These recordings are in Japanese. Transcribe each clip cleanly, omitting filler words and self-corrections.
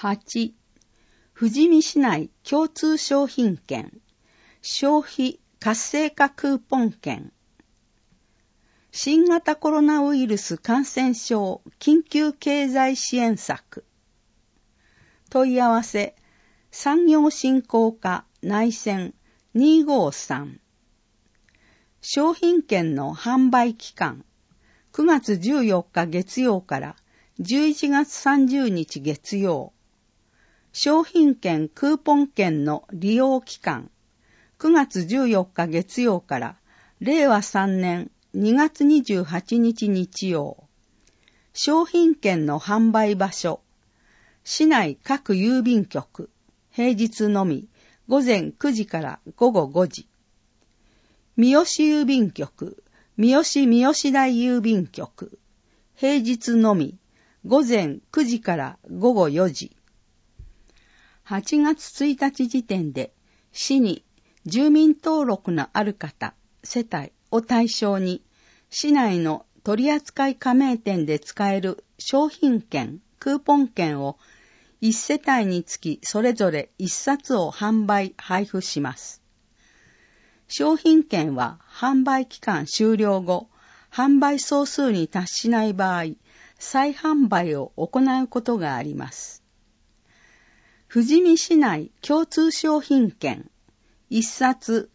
8、富士見市内共通商品券、消費活性化クーポン券、新型コロナウイルス感染症緊急経済支援策、問い合わせ、産業振興課内線253、商品券の販売期間、9月14日月曜から11月30日月曜、商品券クーポン券の利用期間、9月14日月曜から令和3年2月28日日曜、商品券の販売場所、市内各郵便局、平日のみ午前9時から午後5時、三好郵便局、三好台郵便局、平日のみ午前9時から午後4時。8月1日時点で市に住民登録のある方、世帯を対象に市内の取扱加盟店で使える商品券、クーポン券を1世帯につきそれぞれ1冊を配布します。商品券は販売期間終了後、販売総数に達しない場合、再販売を行うことがあります。富士見市内共通商品券、1冊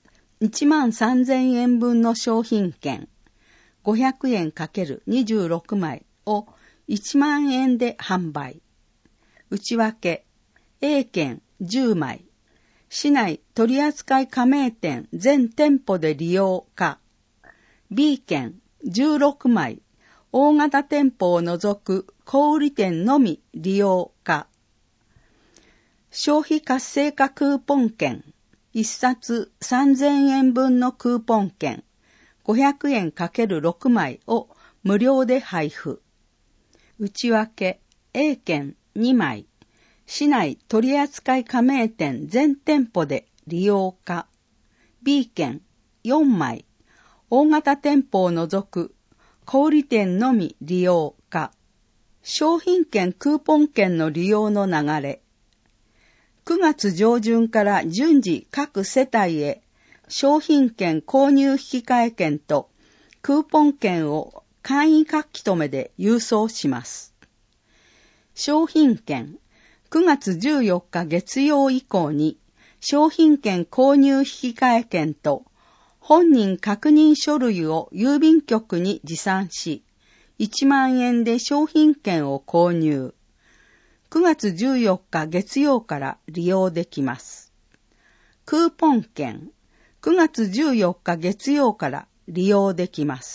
13,000円分の商品券、500円 ×26 枚を1万円で販売。内訳、A 券10枚、市内取扱加盟店全店舗で利用か、B 券16枚、大型店舗を除く小売店のみ利用か、消費活性化クーポン券、1冊3,000円分のクーポン券、500円 ×6 枚を無料で配布。内訳、A 券2枚、市内取扱加盟店全店舗で利用か、B 券4枚、大型店舗を除く小売店のみ利用か、商品券クーポン券の利用の流れ。9月上旬から順次各世帯へ商品券購入引換券とクーポン券を簡易書き留めで郵送します。商品券、9月14日月曜以降に商品券購入引換券と本人確認書類を郵便局に持参し、1万円で商品券を購入。9月14日月曜から利用できます。クーポン券、9月14日月曜から利用できます。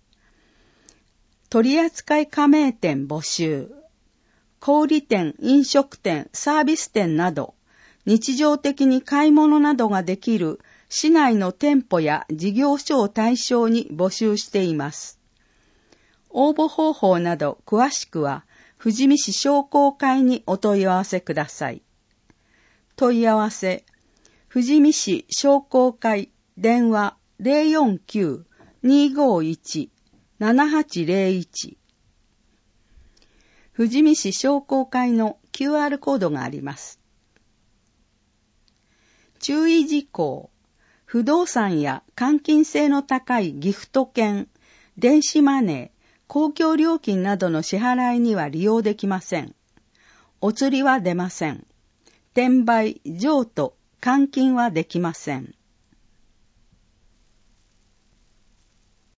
取扱加盟店募集。小売店、飲食店、サービス店など、日常的に買い物などができる市内の店舗や事業所を対象に募集しています。応募方法など詳しくは、富士見市商工会にお問い合わせください。問い合わせ、富士見市商工会電話 049-251-7801 富士見市商工会の QR コードがあります。注意事項、不動産や換金性の高いギフト券、電子マネー、公共料金などの支払いには利用できません。お釣りは出ません。転売、譲渡、換金はできません。